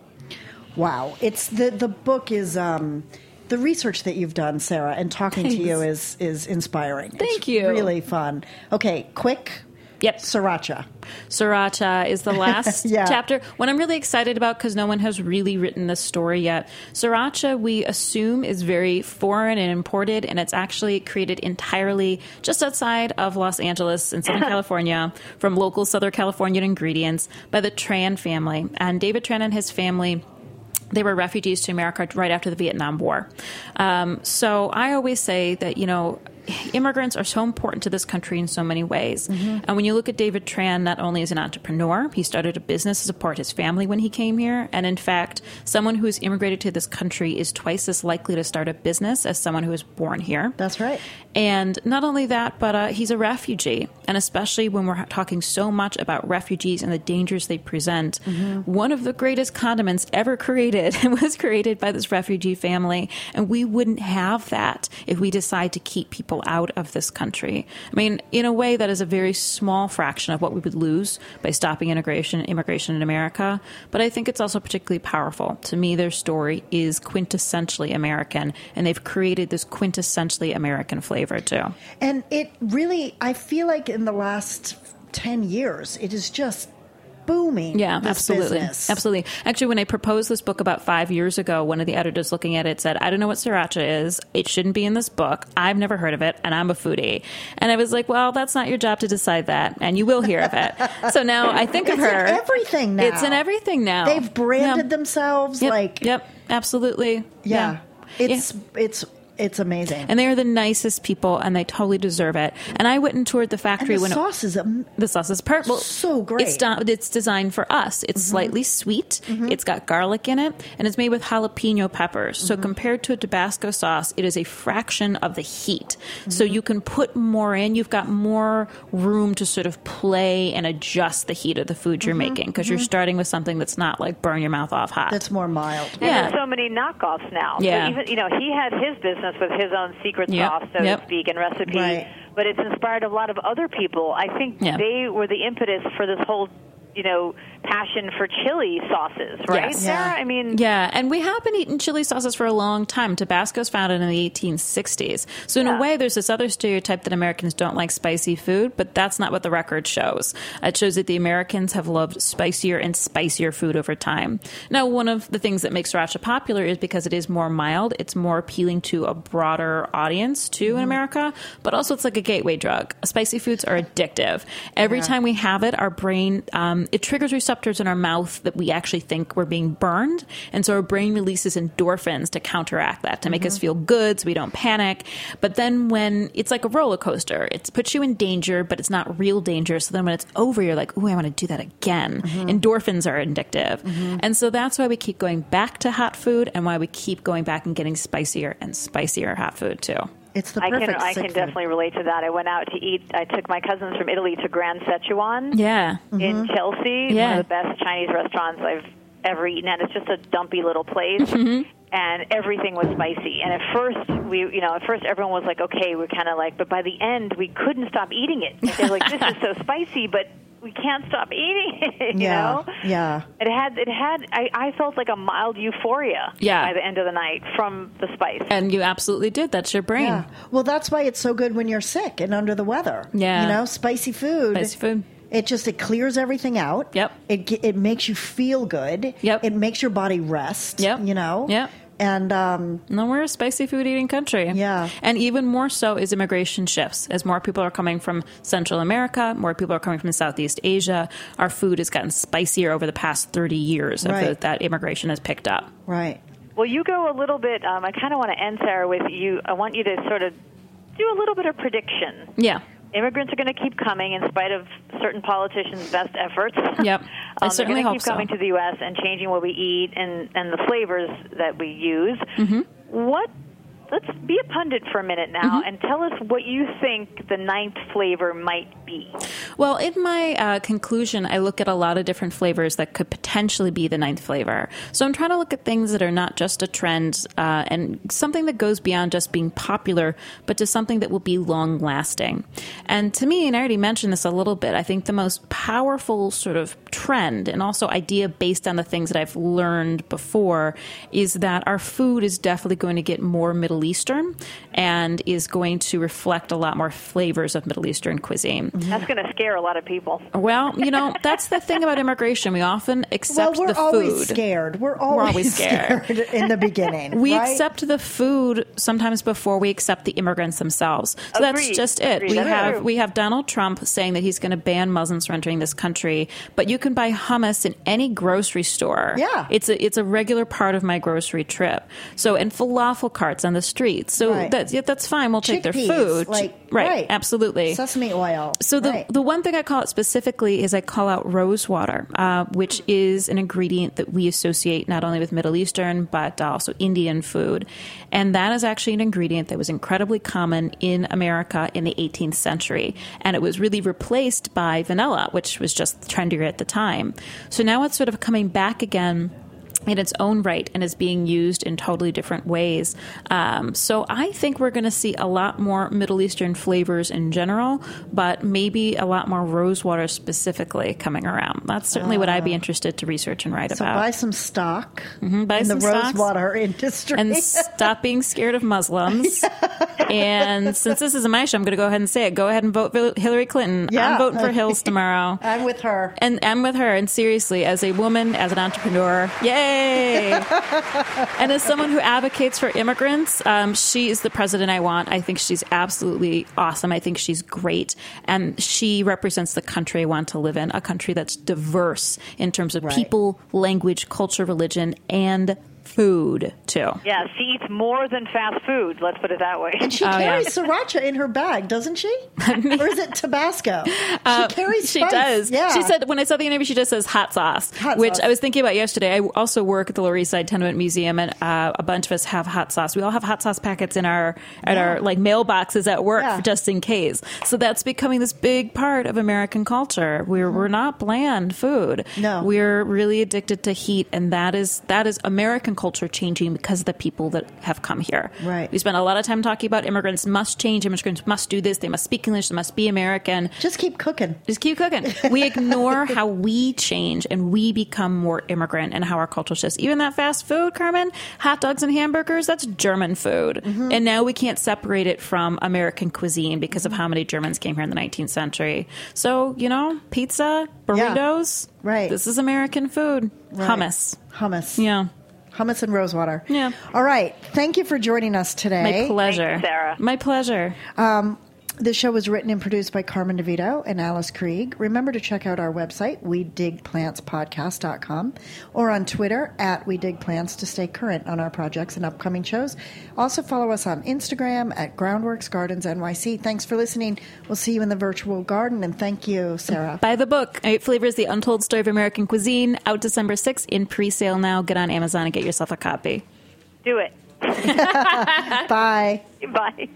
Wow, it's the the book is. Um, The research that you've done, Sarah, and talking Thanks. to you is is inspiring. Thank it's you. Really fun. Okay, quick. Yep. Sriracha. Sriracha is the last Yeah. chapter. What I'm really excited about, because no one has really written this story yet. Sriracha, we assume, is very foreign and imported, and it's actually created entirely just outside of Los Angeles in Southern California from local Southern Californian ingredients by the Tran family. And David Tran and his family, they were refugees to America right after the Vietnam War. Um, so I always say that, you know, immigrants are so important to this country in so many ways. Mm-hmm. And when you look at David Tran, not only as an entrepreneur, he started a business to support his family when he came here. And in fact, someone who has immigrated to this country is twice as likely to start a business as someone who was born here. That's right. And not only that, but uh, he's a refugee. And especially when we're talking so much about refugees and the dangers they present, mm-hmm. one of the greatest condiments ever created was created by this refugee family. And we wouldn't have that if we decide to keep people out of this country. I mean, in a way, that is a very small fraction of what we would lose by stopping immigration immigration in America. But I think it's also particularly powerful. To me, their story is quintessentially American, and they've created this quintessentially American flavor, too. And it really, I feel like in the last ten years, it is just booming. Yeah, this absolutely. business. Absolutely. Actually, when I proposed this book about five years ago, one of the editors looking at it said, I don't know what sriracha is. It shouldn't be in this book. I've never heard of it, and I'm a foodie. And I was like, well, that's not your job to decide that, and you will hear of it. So now I think it's of her. It's in everything now. It's in everything now. They've branded yeah. themselves yep. like... Yep, absolutely. Yeah. yeah. It's yeah. it's... It's amazing. And they are the nicest people, and they totally deserve it. And I went and toured the factory. And the when sauce it, is am- the sauce is purple. So great. It's, do- it's designed for us. It's mm-hmm. slightly sweet. Mm-hmm. It's got garlic in it, and it's made with jalapeno peppers. Mm-hmm. So compared to a Tabasco sauce, it is a fraction of the heat. Mm-hmm. So you can put more in. You've got more room to sort of play and adjust the heat of the food you're mm-hmm. making, because mm-hmm. you're starting with something that's not like burn your mouth off hot. That's more mild. And yeah. there's so many knockoffs now. Yeah. So even, you know, he had his business with his own secret Yep. sauce, so Yep. to speak, and recipe. Right. But it's inspired a lot of other people. I think Yeah. they were the impetus for this whole, you know, passion for chili sauces, right, Yes. Sarah? Yeah. I mean... Yeah, and we have been eating chili sauces for a long time. Tabasco's founded in the eighteen sixties. So in Yeah. a way, there's this other stereotype that Americans don't like spicy food, but that's not what the record shows. It shows that the Americans have loved spicier and spicier food over time. Now, one of the things that makes sriracha popular is because it is more mild. It's more appealing to a broader audience, too, mm-hmm. in America. But also, it's like a gateway drug. Spicy foods are addictive. Every yeah. time we have it, our brain, um, it triggers receptors in our mouth that we actually think we're being burned. And so our brain releases endorphins to counteract that, to make mm-hmm. us feel good so we don't panic. But then when it's like a roller coaster, it puts you in danger, but it's not real danger. So then when it's over, you're like, ooh, I want to do that again. Mm-hmm. Endorphins are addictive. Mm-hmm. And so that's why we keep going back to hot food, and why we keep going back and getting spicier and spicier hot food too. It's the I perfect can I can food. definitely relate to that. I went out to eat. I took my cousins from Italy to Grand Szechuan Yeah. in Mm-hmm. Chelsea, Yeah. one of the best Chinese restaurants I've ever eaten at. It's just a dumpy little place, Mm-hmm. and everything was spicy. And at first, we you know, at first everyone was like, okay, we're kind of like, but by the end, we couldn't stop eating it. They're like, this is so spicy, but we can't stop eating it. You yeah. know? Yeah. It had it had. I, I felt like a mild euphoria. Yeah. By the end of the night from the spice. And you absolutely did. That's your brain. Yeah. Well, that's why it's so good when you're sick and under the weather. Yeah. You know, spicy food. Spicy food. It just, it clears everything out. Yep. It it makes you feel good. Yep. It makes your body rest. Yep. You know? Yep. And, um, No, we're a spicy food eating country. Yeah. And even more so is immigration shifts. As more people are coming from Central America, more people are coming from Southeast Asia, our food has gotten spicier over the past thirty years of Right. the, that immigration has picked up. right. Well, you go a little bit. Um, I kind of want to end, Sarah, with you. I want you to sort of do a little bit of prediction. Yeah. Immigrants are going to keep coming in spite of certain politicians' best efforts. Yep. I um, certainly they're going hope to keep so. coming to the U S and changing what we eat and, and the flavors that we use. Mm-hmm. What? Let's be a pundit for a minute now Mm-hmm. and tell us what you think the ninth flavor might be. Well, in my uh, conclusion, I look at a lot of different flavors that could potentially be the ninth flavor. So I'm trying to look at things that are not just a trend uh, and something that goes beyond just being popular, but to something that will be long-lasting. And to me, and I already mentioned this a little bit, I think the most powerful sort of trend and also idea based on the things that I've learned before is that our food is definitely going to get more Middle Eastern and is going to reflect a lot more flavors of Middle Eastern cuisine. That's going to scare a lot of people. Well, you know, that's the thing about immigration. We often accept well, we're the food. always scared. We're always, always scared. scared in the beginning. We right? accept the food sometimes before we accept the immigrants themselves. So Agreed. that's just it. Agreed. We That's have true. we have Donald Trump saying that he's going to ban Muslims from entering this country, but you can buy hummus in any grocery store. Yeah. It's a it's a regular part of my grocery trip. So, and falafel carts on the streets. So Right. that's yeah, that's fine. We'll take their Chickpeas, food. like- right, right. absolutely. Sesame oil. So the Right. the one thing I call it specifically is I call out rose water, uh, which is an ingredient that we associate not only with Middle Eastern but also Indian food, and that is actually an ingredient that was incredibly common in America in the eighteenth century, and it was really replaced by vanilla, which was just trendier at the time. So now it's sort of coming back again in its own right and is being used in totally different ways. Um, so I think we're going to see a lot more Middle Eastern flavors in general, but maybe a lot more rosewater specifically coming around. That's certainly uh, what I'd be interested to research and write so about. buy some stock mm-hmm, buy in some the rosewater industry. And stop being scared of Muslims. Yeah. And since this is a my show, I'm going to go ahead and say it. Go ahead and vote for Hillary Clinton. Yeah. I'm voting for Hills tomorrow. I'm with her. And I'm with her. And seriously, as a woman, as an entrepreneur, yay! And as someone who advocates for immigrants, um, she is the president I want. I think she's absolutely awesome. I think she's great. And she represents the country I want to live in, a country that's diverse in terms of right. people, language, culture, religion, and food, too. Yeah, she eats more than fast food, let's put it that way. And she Oh, carries yeah. sriracha in her bag, doesn't she? Or is it Tabasco? She Uh, carries She spice. does. Yeah. She said, when I saw the interview, she just says hot sauce, Hot which sauce. I was thinking about yesterday. I also work at the Lower East Side Tenement Museum, and uh, a bunch of us have hot sauce. We all have hot sauce packets in our at Yeah. our like mailboxes at work, Yeah. just in case. So that's becoming this big part of American culture. We're we're not bland food. No. We're really addicted to heat, and that is that is American culture changing because of the people that have come here. Right. We spend a lot of time talking about immigrants must change, immigrants must do this, they must speak English, they must be American. Just keep cooking. Just keep cooking. We ignore how we change and we become more immigrant and how our culture shifts. Even that fast food, Carmen, hot dogs and hamburgers, that's German food. Mm-hmm. And now we can't separate it from American cuisine because of how many Germans came here in the nineteenth century. So, you know, pizza, burritos. Yeah. Right. This is American food. Right. Hummus. Hummus. Yeah. Hummus and rosewater. Yeah. All right. Thank you for joining us today. My pleasure. Thank you, Sarah. My pleasure. Um, This show was written and produced by Carmen DeVito and Alice Krieg. Remember to check out our website, we dig plants podcast dot com, or on Twitter, at We Dig Plants, to stay current on our projects and upcoming shows. Also follow us on Instagram at Groundworks Gardens N Y C. Thanks for listening. We'll see you in the virtual garden, and thank you, Sarah. Buy the book, Eight Flavors, The Untold Story of American Cuisine, out December sixth, in pre-sale now. Get on Amazon and get yourself a copy. Do it. Bye. Bye.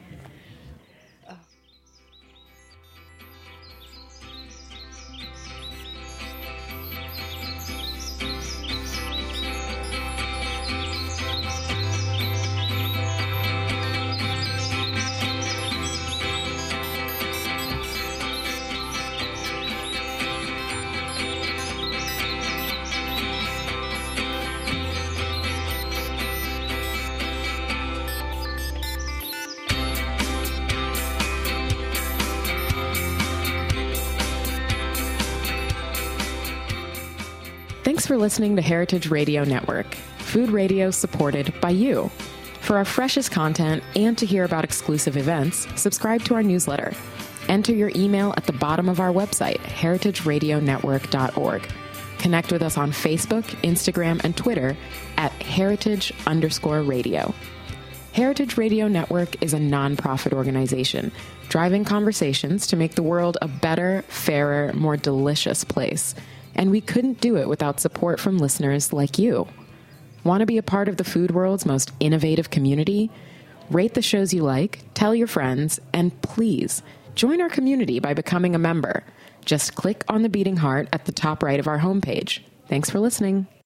Thanks for listening to Heritage Radio Network, food radio supported by you. For our freshest content and to hear about exclusive events, subscribe to our newsletter. Enter your email at the bottom of our website, heritage radio network dot org. Connect with us on Facebook, Instagram, and Twitter at heritage underscore radio. Heritage Radio Network is a nonprofit organization driving conversations to make the world a better, fairer, more delicious place. And we couldn't do it without support from listeners like you. Want to be a part of the food world's most innovative community? Rate the shows you like, tell your friends, and please join our community by becoming a member. Just click on the beating heart at the top right of our homepage. Thanks for listening.